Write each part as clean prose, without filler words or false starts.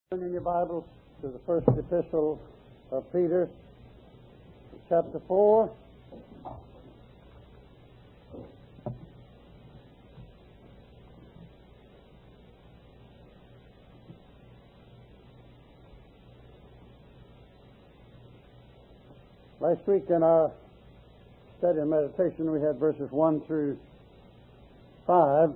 Turn in your Bibles to the first epistle of Peter, chapter 4. Last week in our study and meditation we had verses 1 through 5.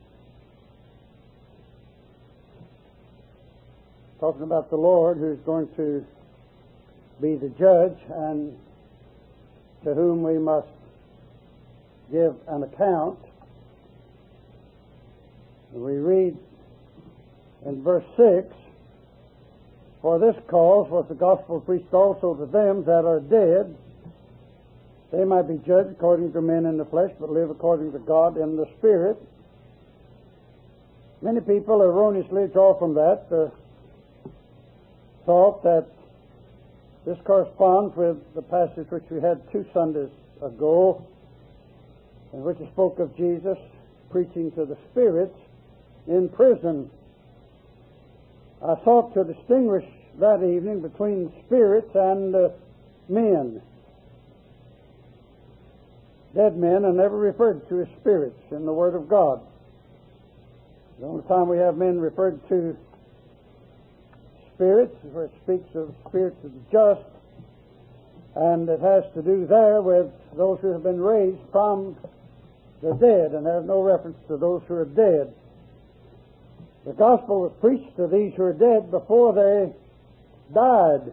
Talking about the Lord who's going to be the judge and to whom we must give an account. We read in verse 6, "For this cause was the gospel preached also to them that are dead, they might be judged according to men in the flesh, but live according to God in the Spirit." Many people erroneously draw from that the thought that this corresponds with the passage which we had 2 Sundays ago, in which it spoke of Jesus preaching to the spirits in prison. I sought to distinguish that evening between spirits and men. Dead men are never referred to as spirits in the Word of God. The only time we have men referred to spirits, where it speaks of spirits of the just, and it has to do there with those who have been raised from the dead, and has no reference to those who are dead. The gospel was preached to these who are dead before they died.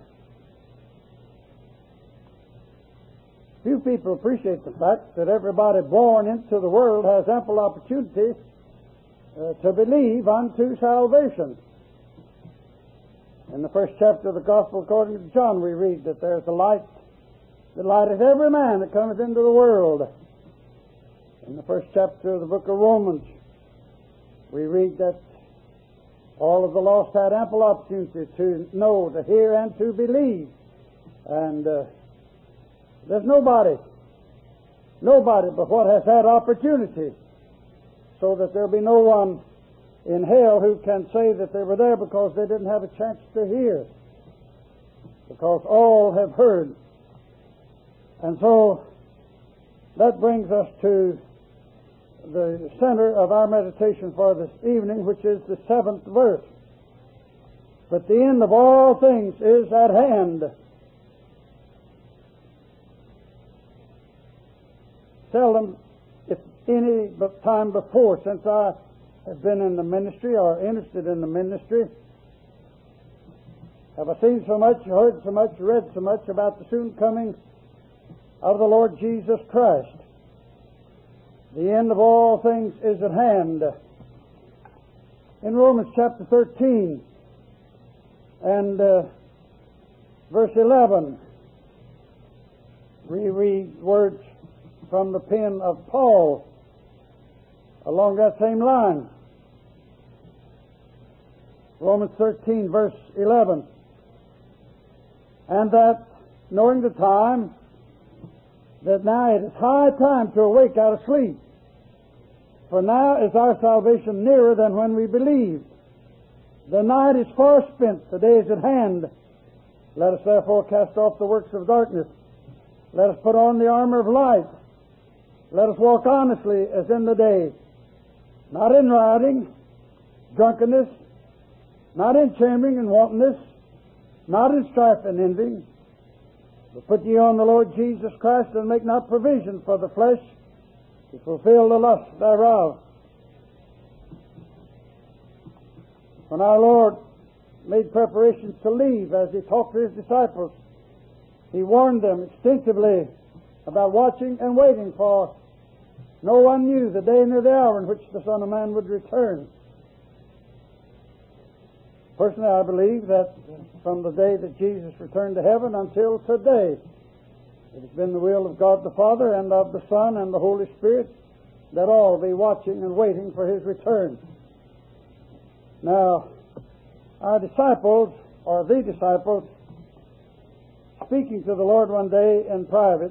Few people appreciate the fact that everybody born into the world has ample opportunity to believe unto salvation. In the first chapter of the Gospel according to John, we read that there's a light that lighteth every man that cometh into the world. In the first chapter of the book of Romans, we read that all of the lost had ample opportunity to know, to hear, and to believe. And there's nobody but what has had opportunity, so that there'll be no one in hell who can say that they were there because they didn't have a chance to hear, because all have heard. And so that brings us to the center of our meditation for this evening, which is the 7th verse. "But the end of all things is at hand." Seldom, if any time before, since I have been in the ministry or interested in the ministry, have I seen so much, heard so much, read so much about the soon coming of the Lord Jesus Christ. The end of all things is at hand. In Romans chapter 13 and verse 11, we read words from the pen of Paul along that same line. Romans 13, verse 11. "And that, knowing the time, that now it is high time to awake out of sleep. For now is our salvation nearer than when we believed. The night is far spent, the day is at hand. Let us therefore cast off the works of darkness. Let us put on the armor of light. Let us walk honestly as in the day, not in rioting, drunkenness, not in chambering and wantonness, not in strife and envy. But put ye on the Lord Jesus Christ, and make not provision for the flesh to fulfill the lust thereof." When our Lord made preparations to leave, as He talked to His disciples, He warned them extensively about watching and waiting, for no one knew the day nor the hour in which the Son of Man would return. Personally, I believe that from the day that Jesus returned to heaven until today, it has been the will of God the Father and of the Son and the Holy Spirit that all be watching and waiting for His return. Now, our disciples, or the disciples, speaking to the Lord one day in private,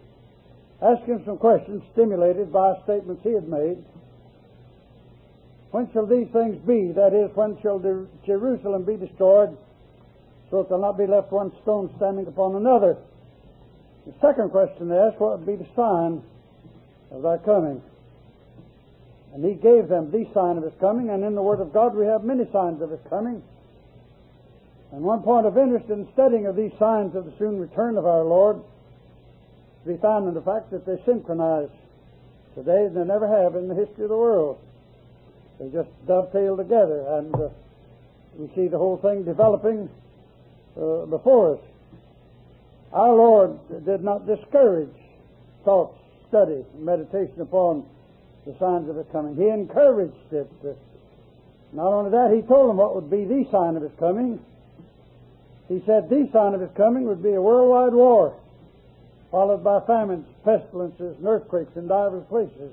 asked Him some questions stimulated by statements He had made. when shall these things be? That is, when shall Jerusalem be destroyed, so it shall not be left one stone standing upon another? The second question asked, what would be the sign of thy coming? And he gave them the sign of his coming, and in the Word of God we have many signs of his coming. And one point of interest in studying of these signs of the soon return of our Lord to be found in the fact that they synchronize today as they never have in the history of the world. They just dovetail together, and we see the whole thing developing before us. Our Lord did not discourage thought, study, and meditation upon the signs of his coming. He encouraged it. Not only that, he told them what would be the sign of his coming. He said the sign of his coming would be a worldwide war, followed by famines, pestilences, and earthquakes in divers places.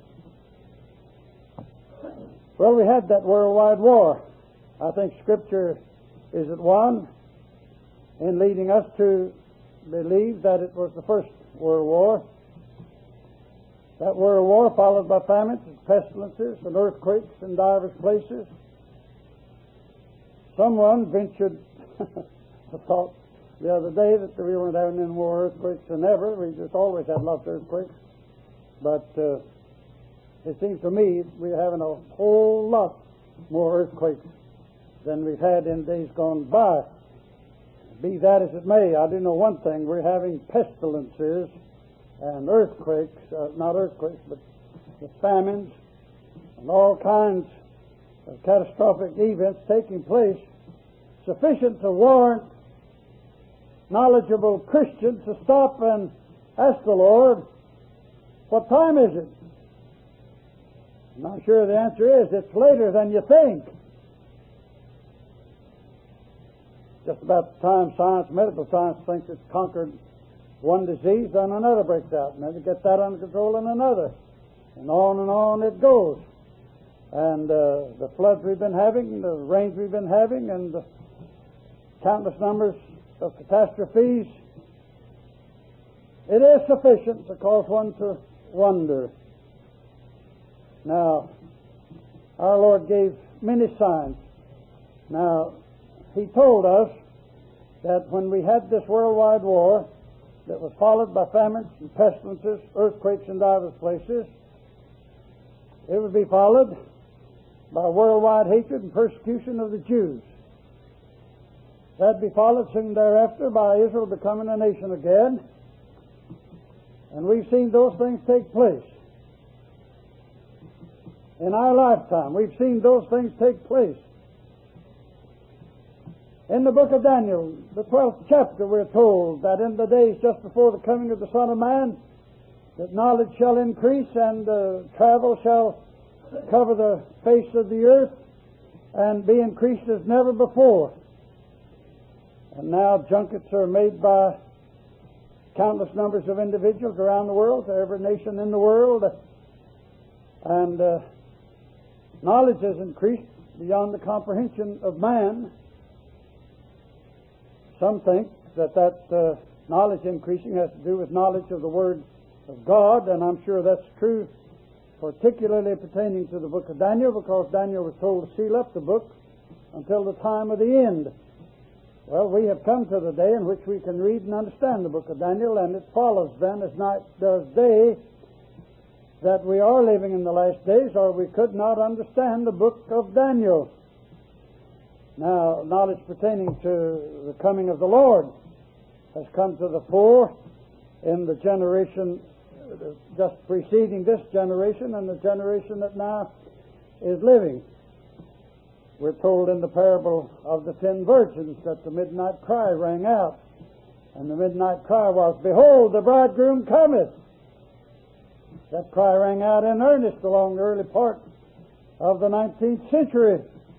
Well, we had that worldwide war. I think Scripture is at one in leading us to believe that it was the First World War. That world war followed by famines, and pestilences, and earthquakes in divers places. Someone ventured to thought the other day that we weren't having any more earthquakes than ever. We just always had lots of earthquakes. But it seems to me we're having a whole lot more earthquakes than we've had in days gone by. Be that as it may, I do know one thing. We're having pestilences and earthquakes, not earthquakes, but the famines and all kinds of catastrophic events taking place sufficient to warrant knowledgeable Christians to stop and ask the Lord, what time is it? I'm not sure the answer is, it's later than you think. Just about the time science, medical science thinks it's conquered one disease, then another breaks out, and then they get that under control and another. And on it goes. And the floods we've been having, the rains we've been having, and the countless numbers of catastrophes, it is sufficient to cause one to wonder. Now, our Lord gave many signs. Now, he told us that when we had this worldwide war that was followed by famines and pestilences, earthquakes in divers places, it would be followed by worldwide hatred and persecution of the Jews. That'd be followed soon thereafter by Israel becoming a nation again. And we've seen those things take place. In our lifetime, we've seen those things take place. In the book of Daniel, the 12th chapter, we're told that in the days just before the coming of the Son of Man, that knowledge shall increase and travel shall cover the face of the earth and be increased as never before. And now junkets are made by countless numbers of individuals around the world, to every nation in the world. And knowledge has increased beyond the comprehension of man. Some think that knowledge increasing has to do with knowledge of the Word of God, and I'm sure that's true, particularly pertaining to the book of Daniel, because Daniel was told to seal up the book until the time of the end. Well, we have come to the day in which we can read and understand the book of Daniel, and it follows then, as night does day, that we are living in the last days, or we could not understand the book of Daniel. Now, knowledge pertaining to the coming of the Lord has come to the fore in the generation just preceding this generation and the generation that now is living. We're told in the parable of the 10 virgins that the midnight cry rang out. And the midnight cry was, "Behold, the bridegroom cometh." That cry rang out in earnest along the early part of the 19th century,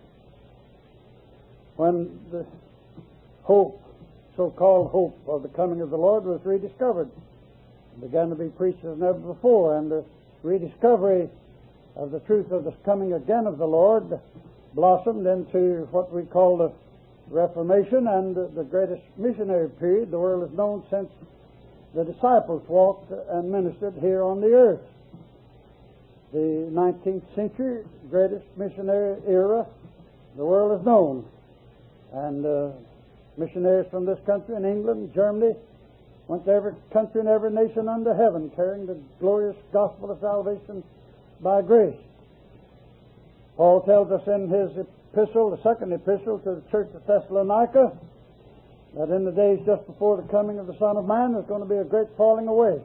when the hope, so-called hope of the coming of the Lord was rediscovered. It began to be preached as never before, and the rediscovery of the truth of the coming again of the Lord blossomed into what we call the Reformation and the greatest missionary period the world has known since the disciples walked and ministered here on the earth. the 19th century, greatest missionary era the world has known. And missionaries from this country and England, Germany, went to every country and every nation under heaven, carrying the glorious gospel of salvation by grace. Paul tells us in his epistle, the second epistle to the church of Thessalonica, that in the days just before the coming of the Son of Man, there's going to be a great falling away.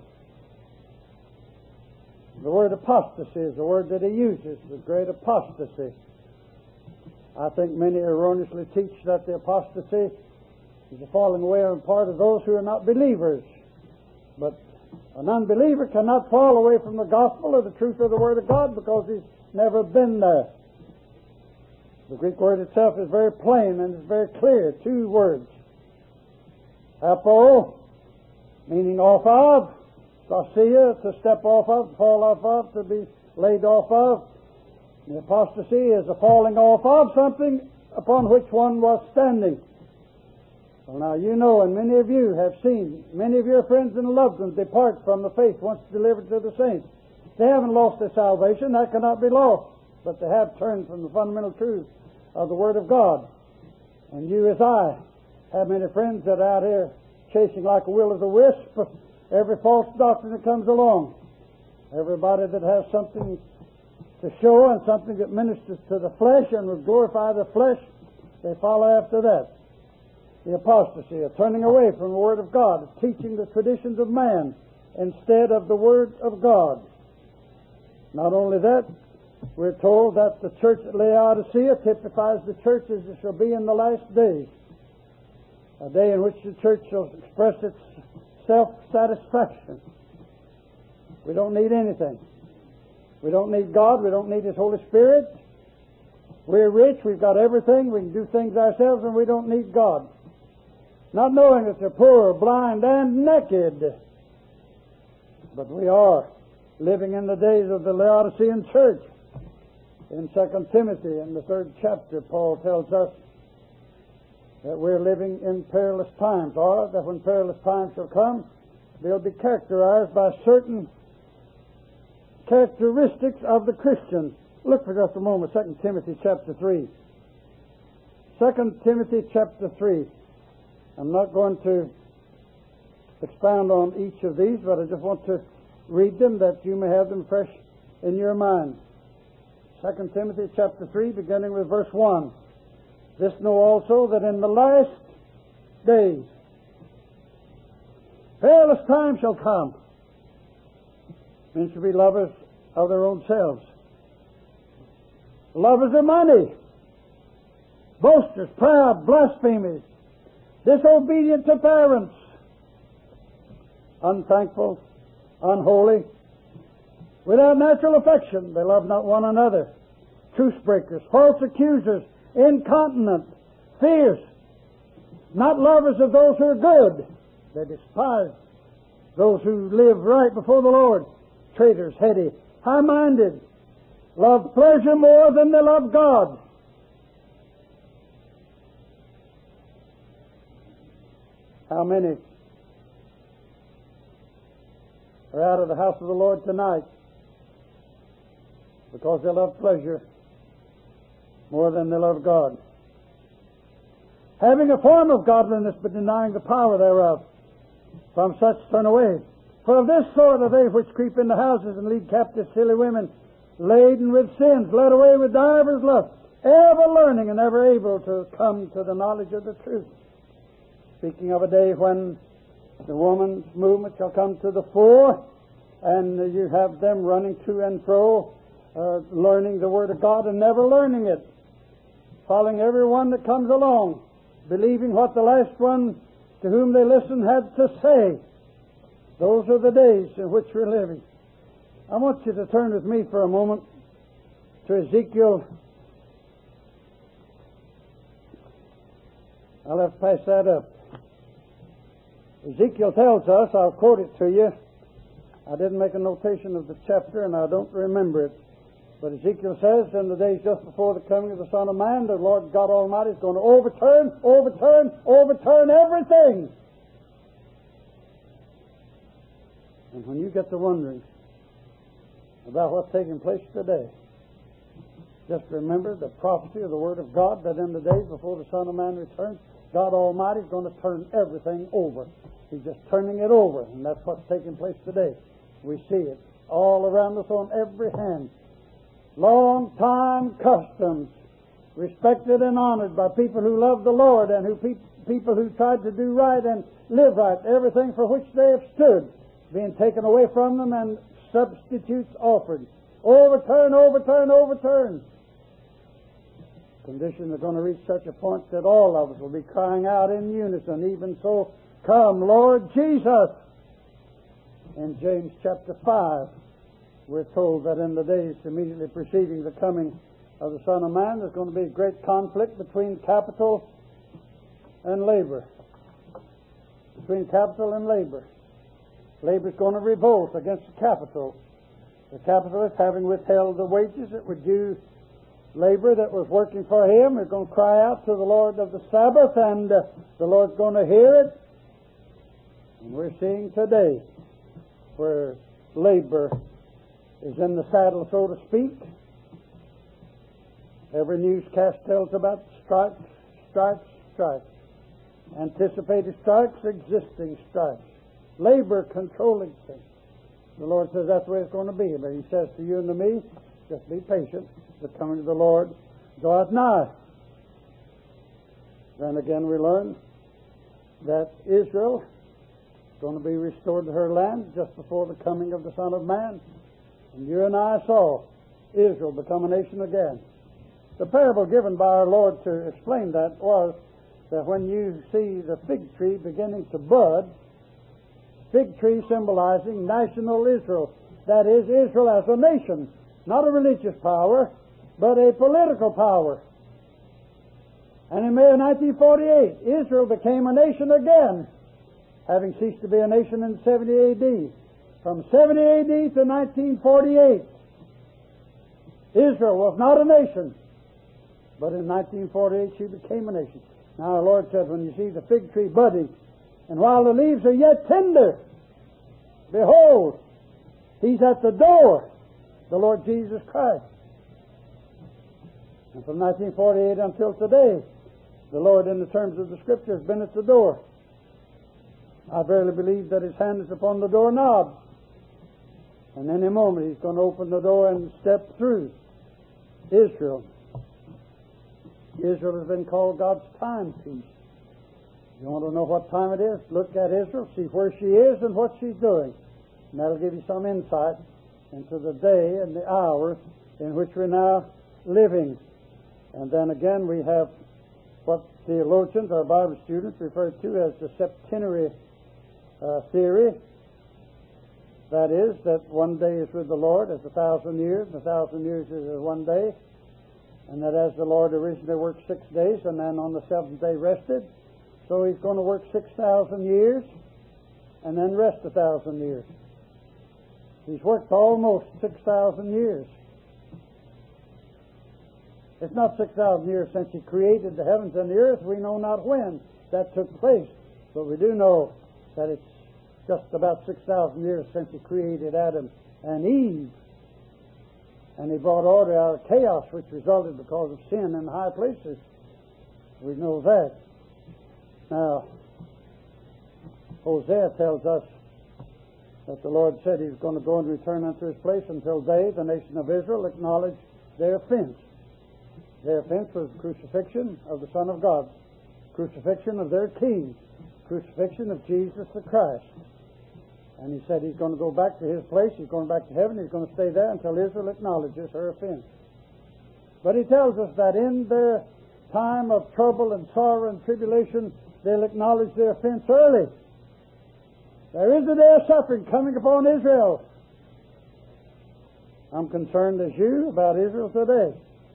The word apostasy is the word that he uses, the great apostasy. I think many erroneously teach that the apostasy is a falling away on the part of those who are not believers. But an unbeliever cannot fall away from the gospel or the truth of the Word of God because he's never been there. The Greek word itself is very plain and is very clear. Two words. Apo, meaning off of. Stasia, to step off of, to fall off of, to be laid off of. The apostasy is a falling off of something upon which one was standing. Well, now you know, and many of you have seen many of your friends and loved ones depart from the faith once delivered to the saints. They haven't lost their salvation. That cannot be lost. But they have turned from the fundamental truth of the Word of God. And you, as I, have many friends that are out here chasing like a will-o'-the-wisp every false doctrine that comes along. Everybody that has something to show and something that ministers to the flesh and will glorify the flesh, they follow after that. The apostasy of turning away from the Word of God, of teaching the traditions of man instead of the Word of God. Not only that, we're told that the church at Laodicea typifies the churches that shall be in the last days, a day in which the church shall express its self-satisfaction. We don't need anything. We don't need God. We don't need His Holy Spirit. We're rich. We've got everything. We can do things ourselves, and we don't need God. Not knowing that they're poor, blind, and naked. But we are living in the days of the Laodicean church. In 2 Timothy, in the 3rd chapter, Paul tells us that we're living in perilous times, or that when perilous times shall come, they'll be characterized by certain characteristics of the Christian. Look for just a moment, 2 Timothy chapter 3. 2 Timothy chapter 3. I'm not going to expound on each of these, but I just want to read them that you may have them fresh in your mind. 2 Timothy chapter 3, beginning with verse 1. This know also that in the last days perilous times shall come. Men shall be lovers of their own selves, lovers of money, boasters, proud, blasphemers, disobedient to parents, unthankful, unholy, without natural affection. They love not one another. Truce breakers, false accusers, incontinent, fierce, not lovers of those who are good. They despise those who live right before the Lord. Traitors, heady, high-minded, love pleasure more than they love God. How many are out of the house of the Lord tonight because they love pleasure more than they love God? Having a form of godliness but denying the power thereof. From such turn away. For of this sort are they which creep into houses and lead captive silly women, laden with sins, led away with divers lusts, ever learning and ever able to come to the knowledge of the truth. Speaking of a day when the woman's movement shall come to the fore, and you have them running to and fro, learning the Word of God and never learning it, following every one that comes along, believing what the last one to whom they listen had to say. Those are the days in which we're living. I want you to turn with me for a moment to Ezekiel. I'll have to pass that up. Ezekiel tells us, I'll quote it to you. I didn't make a notation of the chapter and I don't remember it. But Ezekiel says, in the days just before the coming of the Son of Man, the Lord God Almighty is going to overturn everything. And when you get to wondering, about what's taking place today. Just remember the prophecy of the Word of God that in the days before the Son of Man returns, God Almighty is going to turn everything over. He's just turning it over, and that's what's taking place today. We see it all around us on every hand. Long-time customs, respected and honored by people who love the Lord and people who tried to do right and live right, everything for which they have stood, being taken away from them and substitutes offered. Overturn, overturn, overturn. Conditions are going to reach such a point that all of us will be crying out in unison, even so, come, Lord Jesus. In James chapter 5, we're told that in the days immediately preceding the coming of the Son of Man, there's going to be a great conflict between capital and labor. Between capital and labor. Labor's going to revolt against the capital. The capitalist, having withheld the wages that were due labor that was working for him, is going to cry out to the Lord of the Sabbath, and the Lord's going to hear it. And we're seeing today where labor is in the saddle, so to speak. Every newscast tells about strikes, strikes, strikes. Anticipated strikes, existing strikes. Labor controlling things. The Lord says that's the way it's going to be. But He says to you and to me, just be patient. The coming of the Lord draweth nigh. Then again we learn that Israel is going to be restored to her land just before the coming of the Son of Man. And you and I saw Israel become a nation again. The parable given by our Lord to explain that was that when you see the fig tree beginning to bud, fig tree symbolizing national Israel. That is, Israel as a nation, not a religious power, but a political power. And in May of 1948, Israel became a nation again, having ceased to be a nation in 70 A.D. From 70 A.D. to 1948, Israel was not a nation, but in 1948 she became a nation. Now our Lord said, when you see the fig tree budding, and while the leaves are yet tender, behold, He's at the door, the Lord Jesus Christ. And from 1948 until today, the Lord, in the terms of the Scripture, has been at the door. I verily believe that His hand is upon the doorknob. And any moment He's going to open the door and step through. Israel. Israel has been called God's timepiece. You want to know what time it is? Look at Israel, see where she is and what she's doing. And that'll give you some insight into the day and the hour in which we're now living. And then again we have what theologians, our Bible students, refer to as the septenary theory. That is, that one day is with the Lord as 1,000 years, and 1,000 years is as one day. And that as the Lord originally worked 6 days and then on the seventh day rested, so He's going to work 6,000 years and then rest 1,000 years. He's worked almost 6,000 years. It's not 6,000 years since He created the heavens and the earth. We know not when that took place, but we do know that it's just about 6,000 years since He created Adam and Eve. And He brought order out of chaos, which resulted because of sin in the high places. We know that. Now, Hosea tells us that the Lord said He was going to go and return unto His place until they, the nation of Israel, acknowledge their offense. Their offense was the crucifixion of the Son of God, crucifixion of their King, crucifixion of Jesus the Christ. And He said He's going to go back to His place, He's going back to heaven, He's going to stay there until Israel acknowledges her offense. But He tells us that in their time of trouble and sorrow and tribulation, they'll acknowledge their offense early. There is a day of suffering coming upon Israel. I'm concerned as you about Israel today,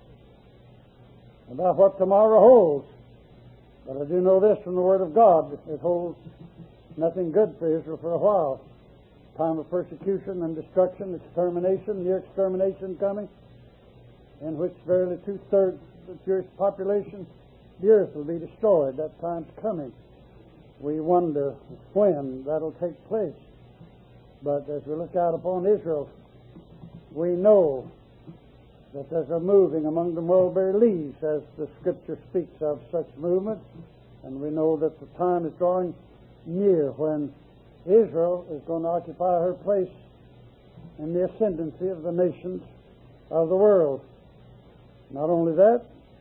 about what tomorrow holds. But I do know this from the Word of God. It holds nothing good for Israel for a while. Time of persecution and destruction, extermination, near extermination coming, in which verily 2/3 of the Jewish population, the earth will be destroyed. That time's coming. We wonder when that'll take place. But as we look out upon Israel, we know that there's a moving among the mulberry leaves, as the Scripture speaks of such movements, and we know that the time is drawing near when Israel is going to occupy her place in the ascendancy of the nations of the world. Not only that,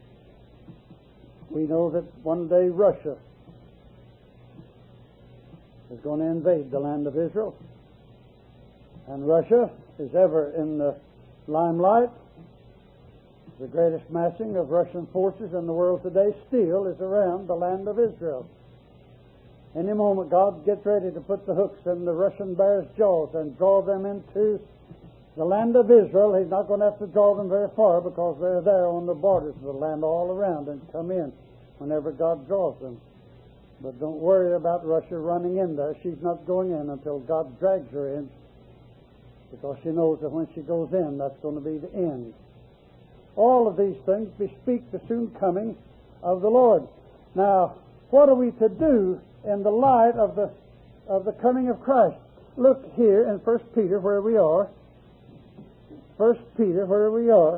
we know that one day Russia is going to invade the land of Israel, and Russia is ever in the limelight. The greatest massing of Russian forces in the world today still is around the land of Israel. Any moment God gets ready to put the hooks in the Russian bear's jaws and draw them into the land of Israel, He's not going to have to draw them very far, because they're there on the borders of the land all around and come in whenever God draws them. But don't worry about Russia running in there. She's not going in until God drags her in, because she knows that when she goes in, that's going to be the end. All of these things bespeak the soon coming of the Lord. Now, what are we to do in the light of the coming of Christ? Look here in 1 Peter where we are. 1 Peter where we are.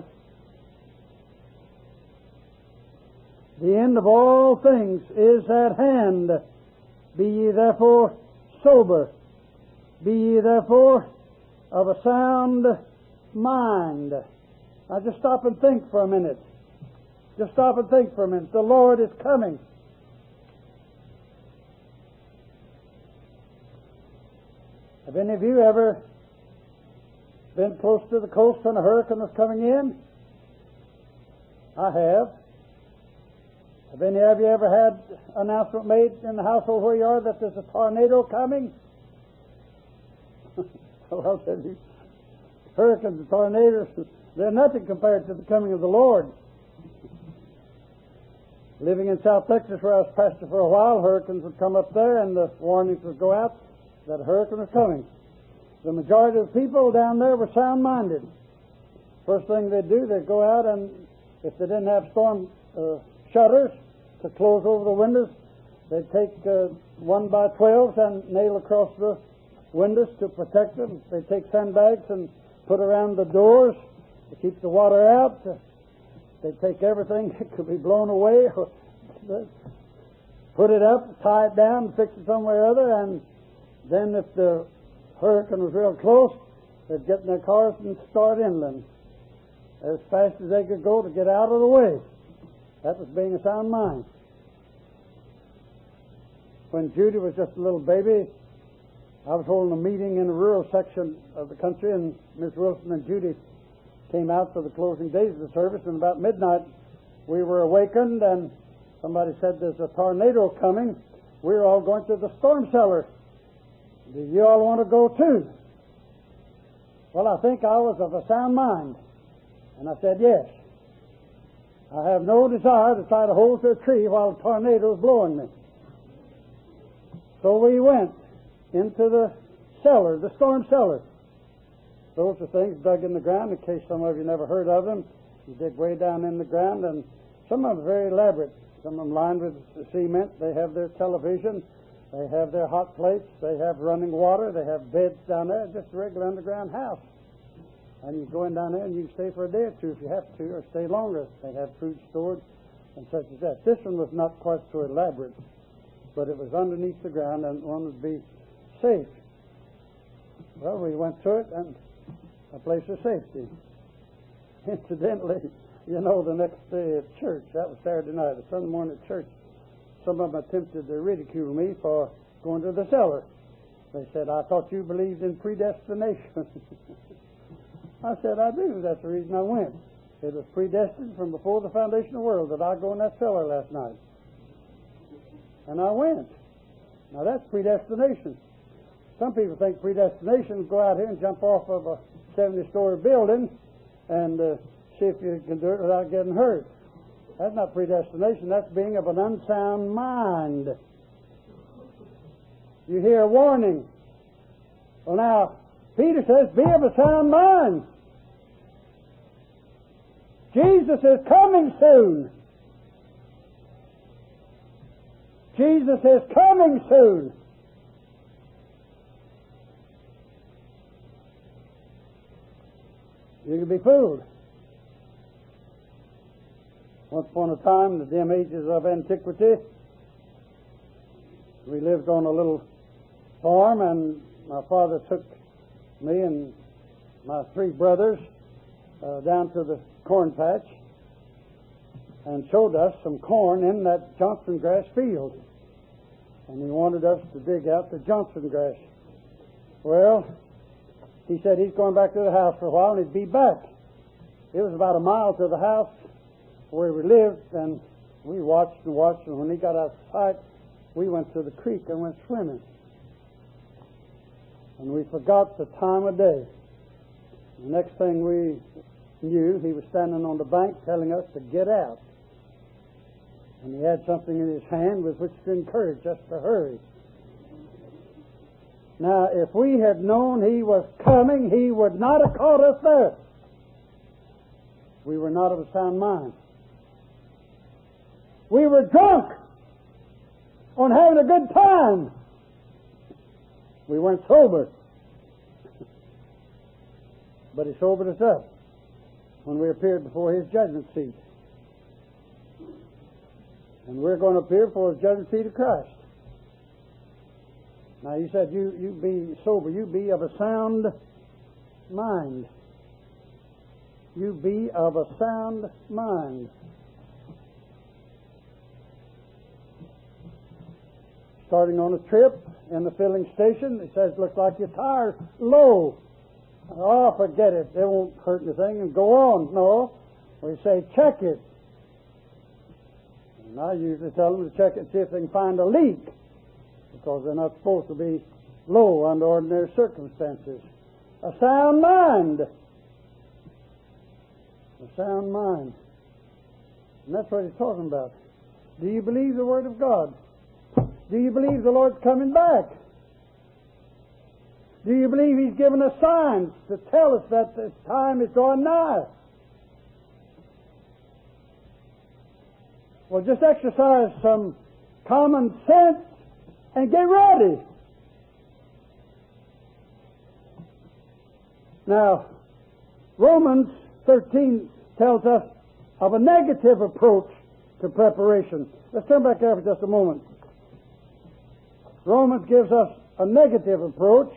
The end of all things is at hand. Be ye therefore sober. Be ye therefore of a sound mind. Now just stop and think for a minute. Just stop and think for a minute. The Lord is coming. Have any of you ever been close to the coast when a hurricane was coming in? I have. Have any of you ever had an announcement made in the household where you are that there's a tornado coming? Well, I'll tell you, hurricanes and tornadoes, they're nothing compared to the coming of the Lord. Living in South Texas, where I was pastor for a while, hurricanes would come up there and the warnings would go out that a hurricane was coming. The majority of the people down there were sound-minded. First thing they'd do, they'd go out, and if they didn't have storm shutters to close over the windows, they'd take 1x12s and nail across the windows to protect them. They'd take sandbags and put around the doors to keep the water out. They'd take everything that could be blown away, put it up, tie it down, fix it somewhere or other, and then if the hurricane was real close, they'd get in their cars and start inland as fast as they could go to get out of the way. That was being a sound mind. When Judy was just a little baby, I was holding a meeting in a rural section of the country, and Miss Wilson and Judy came out for the closing days of the service, and about midnight we were awakened, and somebody said, "There's a tornado coming. We're all going to the storm cellar. Do you all want to go too?" Well, I think I was of a sound mind, and I said yes. I have no desire to try to hold to a tree while a tornado is blowing me. So we went into the cellar, the storm cellar. Those are things dug in the ground, in case some of you never heard of them. You dig way down in the ground, and some of them are very elaborate. Some of them lined with cement. They have their television. They have their hot plates. They have running water. They have beds down there. Just a regular underground house. And you go in down there and you can stay for a day or two if you have to, or stay longer. They have food stored and such as that. This one was not quite so elaborate, but it was underneath the ground and one would be safe. Well, we went to it, and a place of safety. Incidentally, you know, the next day at church, that was Saturday night, the Sunday morning at church, some of them attempted to ridicule me for going to the cellar. They said, "I thought you believed in predestination." I said, "I do. That's the reason I went. It was predestined from before the foundation of the world that I go in that cellar last night." And I went. Now that's predestination. Some people think predestination is go out here and jump off of a 70-story building and see if you can do it without getting hurt. That's not predestination. That's being of an unsound mind. You hear a warning. Well, now, Peter says, be of a sound mind. Jesus is coming soon. Jesus is coming soon. You can be fooled. Once upon a time, in the dim ages of antiquity, we lived on a little farm, and my father took me and my three brothers down to the corn patch and showed us some corn in that Johnson grass field. And he wanted us to dig out the Johnson grass. Well, he said he's going back to the house for a while and he'd be back. It was about a mile to the house where we lived, and we watched and watched, and when he got out of sight, we went to the creek and went swimming. And we forgot the time of day. The next thing we knew, he was standing on the bank telling us to get out. And he had something in his hand with which to encourage us to hurry. Now, if we had known he was coming, he would not have caught us there. We were not of a sound mind. We were drunk on having a good time. We weren't sober. But he sobered us up when we appeared before his judgment seat. And we're going to appear before the judgment seat of Christ. Now, you said you be sober. You be of a sound mind. You be of a sound mind. Starting on a trip in the filling station, it says, looks like your tire's low. Oh, forget it. It won't hurt anything, and go on. No. We say, check it. And I usually tell them to check it and see if they can find a leak, because they're not supposed to be low under ordinary circumstances. A sound mind. A sound mind. And that's what he's talking about. Do you believe the Word of God? Do you believe the Lord's coming back? Do you believe He's given us signs to tell us that this time is drawing nigh? Well, just exercise some common sense and get ready. Now, Romans 13 tells us of a negative approach to preparation. Let's turn back there for just a moment. Romans gives us a negative approach.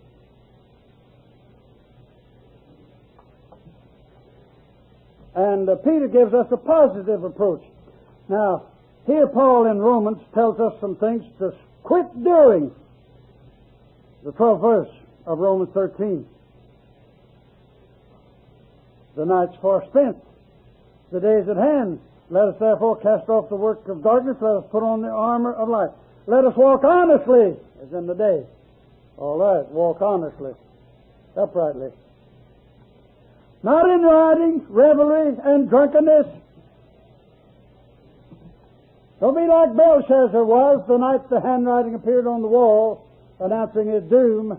And Peter gives us a positive approach. Now, here Paul in Romans tells us some things to quit doing. The 12th verse of Romans 13. The night's far spent. The day is at hand. Let us therefore cast off the work of darkness. Let us put on the armor of light. Let us walk honestly, as in the day. All right, walk honestly, uprightly. Not in rioting, revelry, and drunkenness. Don't be like Belshazzar was the night the handwriting appeared on the wall announcing his doom.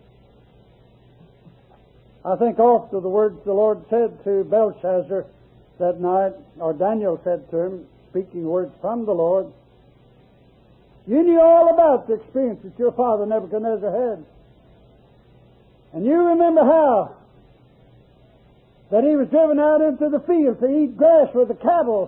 I think oft of the words the Lord said to Belshazzar that night, or Daniel said to him, speaking words from the Lord. You knew all about the experience that your father Nebuchadnezzar had. And you remember how that he was driven out into the field to eat grass with the cattle.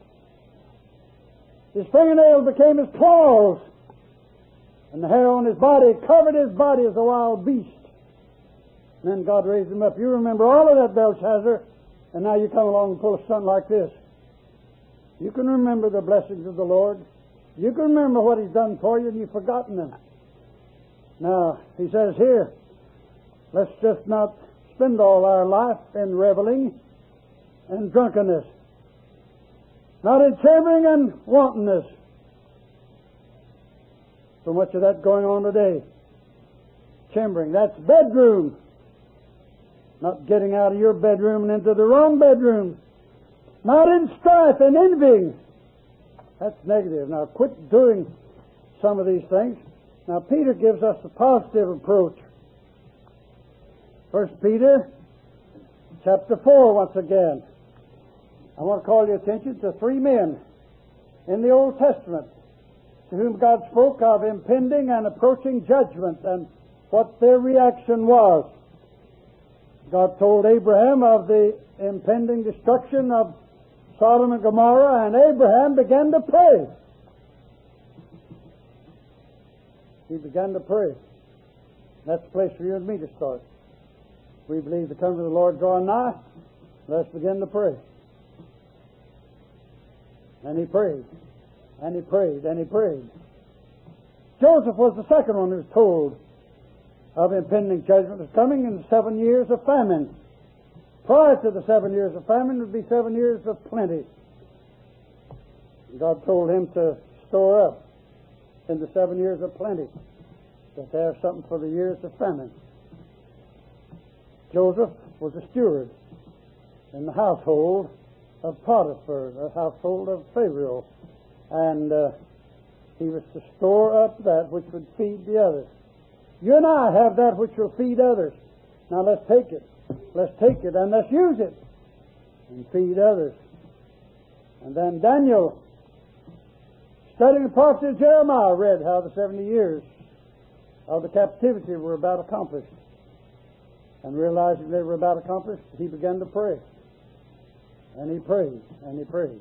His fingernails became his claws, and the hair on his body covered his body as a wild beast. And then God raised him up. You remember all of that, Belshazzar, and now you come along and pull a stunt like this. You can remember the blessings of the Lord. You can remember what He's done for you, and you've forgotten them. Now, he says here, let's just not spend all our life in reveling and drunkenness. Not in chambering and wantonness. So much of that going on today. Chambering, that's bedroom. Not getting out of your bedroom and into the wrong bedroom. Not in strife and envying. That's negative. Now quit doing some of these things. Now Peter gives us a positive approach. 1 Peter chapter 4 once again. I want to call your attention to three men in the Old Testament to whom God spoke of impending and approaching judgment and what their reaction was. God told Abraham of the impending destruction of Sodom and Gomorrah, and Abraham began to pray. He began to pray. That's the place for you and me to start. We believe the coming of the Lord drawing nigh. Let's begin to pray. And he prayed, and he prayed, and he prayed. Joseph was the second one who was told of impending judgment was coming in the 7 years of famine. Prior to the 7 years of famine would be 7 years of plenty. God told him to store up in the 7 years of plenty, that they have something for the years of famine. Joseph was a steward in the household of Potiphar, the household of Pharaoh, and he was to store up that which would feed the others. You and I have that which will feed others. Now let's take it. Let's take it and let's use it and feed others. And then Daniel, studying the prophet of Jeremiah, read how the 70 years of the captivity were about accomplished. And realizing they were about accomplished, he began to pray. And he prayed, and he prayed.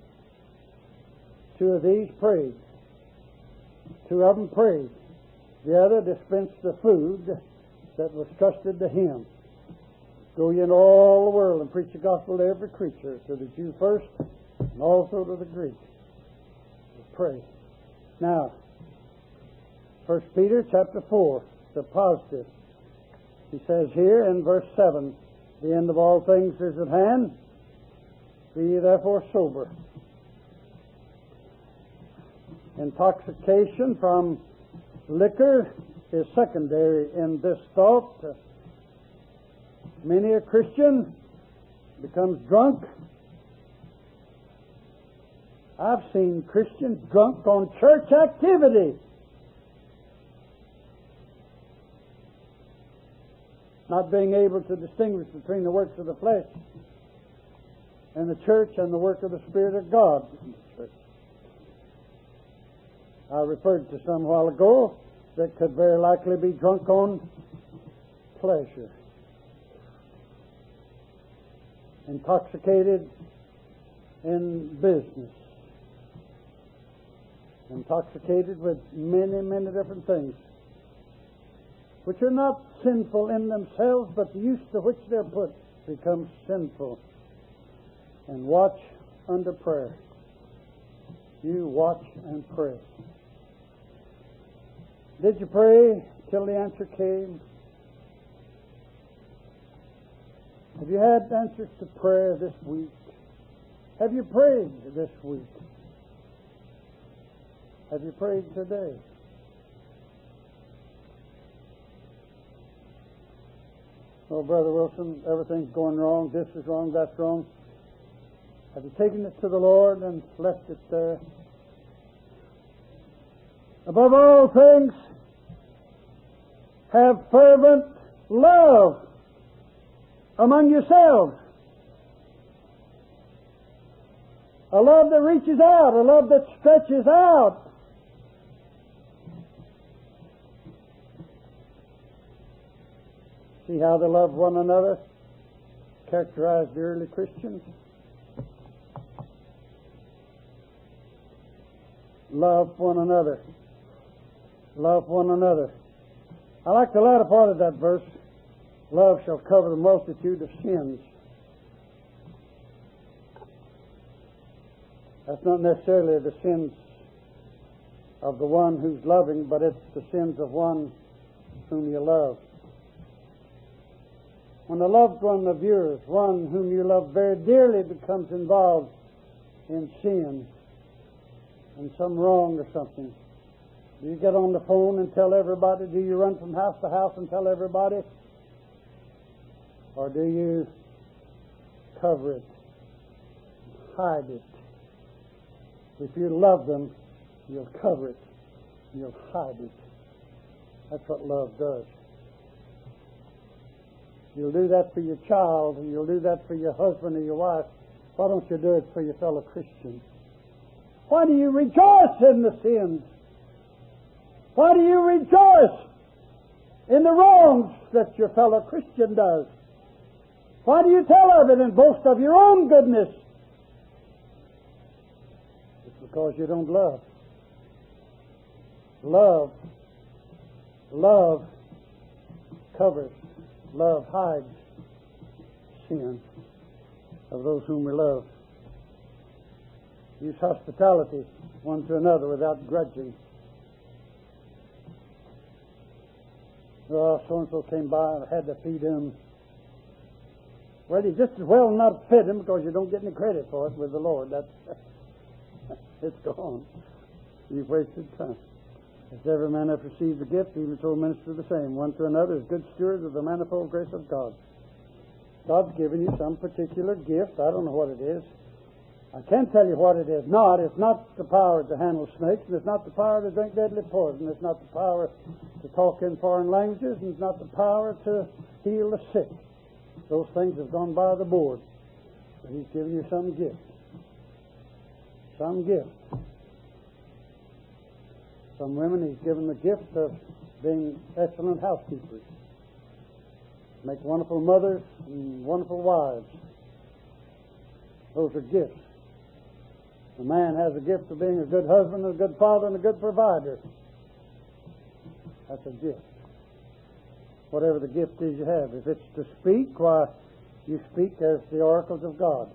Two of these prayed. Two of them prayed. The other dispensed the food that was trusted to him. Go ye into all the world and preach the gospel to every creature, to the Jew first, and also to the Greek. Pray. Now, 1 Peter chapter 4, the positive. He says here in verse 7, the end of all things is at hand. Be ye therefore sober. Intoxication from liquor is secondary in this thought. Many a Christian becomes drunk. I've seen Christians drunk on church activity. Not being able to distinguish between the works of the flesh in the church and the work of the Spirit of God in the church. I referred to some while ago that could very likely be drunk on pleasure. Intoxicated in business. Intoxicated with many, many different things, which are not sinful in themselves, but the use to which they're put becomes sinful. And watch under prayer. You watch and pray. Did you pray till the answer came? Have you had answers to prayer this week? Have you prayed this week? Have you prayed today? Oh, Brother Wilson, everything's going wrong. This is wrong, that's wrong. Have you taken it to the Lord and left it there? Above all things, have fervent love among yourselves. A love that reaches out, a love that stretches out. See how they love one another? Characterized the early Christians. Love one another. Love one another. I like the latter part of that verse. Love shall cover the multitude of sins. That's not necessarily the sins of the one who's loving, but it's the sins of one whom you love. When a loved one of yours, one whom you love very dearly, becomes involved in sin and some wrong or something, do you get on the phone and tell everybody? Do you run from house to house and tell everybody? Or do you cover it, hide it? If you love them, you'll cover it, you'll hide it. That's what love does. You'll do that for your child, and you'll do that for your husband or your wife. Why don't you do it for your fellow Christian? Why do you rejoice in the sins? Why do you rejoice in the wrongs that your fellow Christian does? Why do you tell of it and boast of your own goodness? It's because you don't love. Love covers. Love hides sin of those whom we love. Use hospitality one to another without grudging. Oh, so-and-so came by and I had to feed him. Well, you just as well not feed him because you don't get any credit for it with the Lord. That's it's gone. You've wasted time. As every man hath received a gift, even so minister the same, one to another as good stewards of the manifold grace of God. God's given you some particular gift. I don't know what it is. I can't tell you what it is not. It's not the power to handle snakes, and it's not the power to drink deadly poison. It's not the power to talk in foreign languages, and it's not the power to heal the sick. Those things have gone by the board. But He's given you some gift. Some gift. Some women He's given the gift of being excellent housekeepers. Make wonderful mothers and wonderful wives. Those are gifts. The man has a gift of being a good husband and a good father and a good provider. That's a gift. Whatever the gift is you have. If it's to speak, why, you speak as the oracles of God.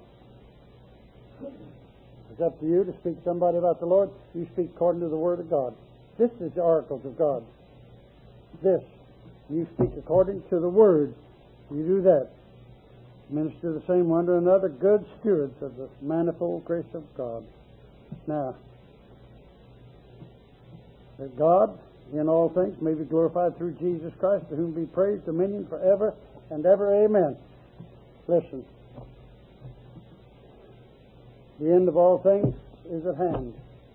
It's up to you to speak to somebody about the Lord. You speak according to the Word of God. This is the oracles of God. This. You speak according to the Word. You do that. Minister the same one to another, good stewards of the manifold grace of God. Now, that God in all things may be glorified through Jesus Christ, to whom be praise, dominion forever and ever. Amen. Listen. The end of all things is at hand.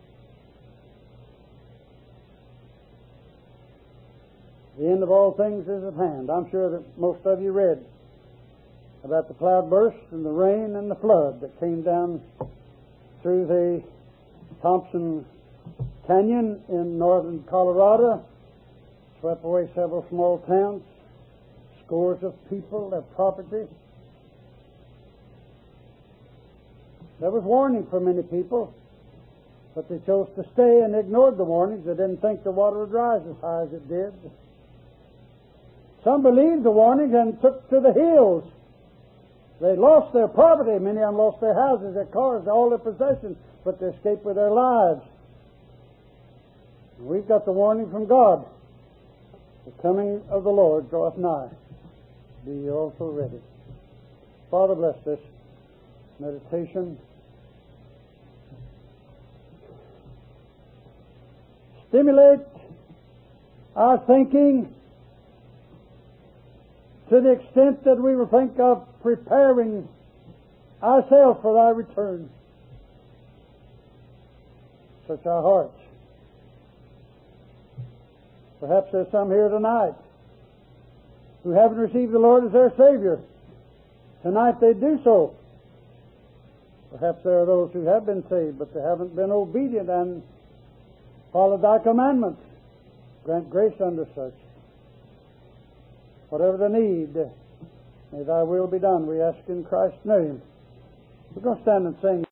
The end of all things is at hand. I'm sure that most of you read about the cloudburst and the rain and the flood that came down through the Thompson Canyon in northern Colorado, swept away several small towns, scores of people, their property. There was warning for many people, but they chose to stay and ignored the warnings. They didn't think the water would rise as high as it did. Some believed the warnings and took to the hills. They lost their property. Many of them lost their houses, their cars, all their possessions, but they escaped with their lives. We've got the warning from God. The coming of the Lord draweth nigh. Be ye also ready. Father, bless this meditation. Stimulate our thinking to the extent that we will think of preparing ourselves for thy return. Search our hearts. Perhaps there's some here tonight who haven't received the Lord as their Savior. Tonight they do so. Perhaps there are those who have been saved, but they haven't been obedient and followed thy commandments. Grant grace unto such. Whatever the need, may thy will be done, we ask in Christ's name. We're going to stand and sing.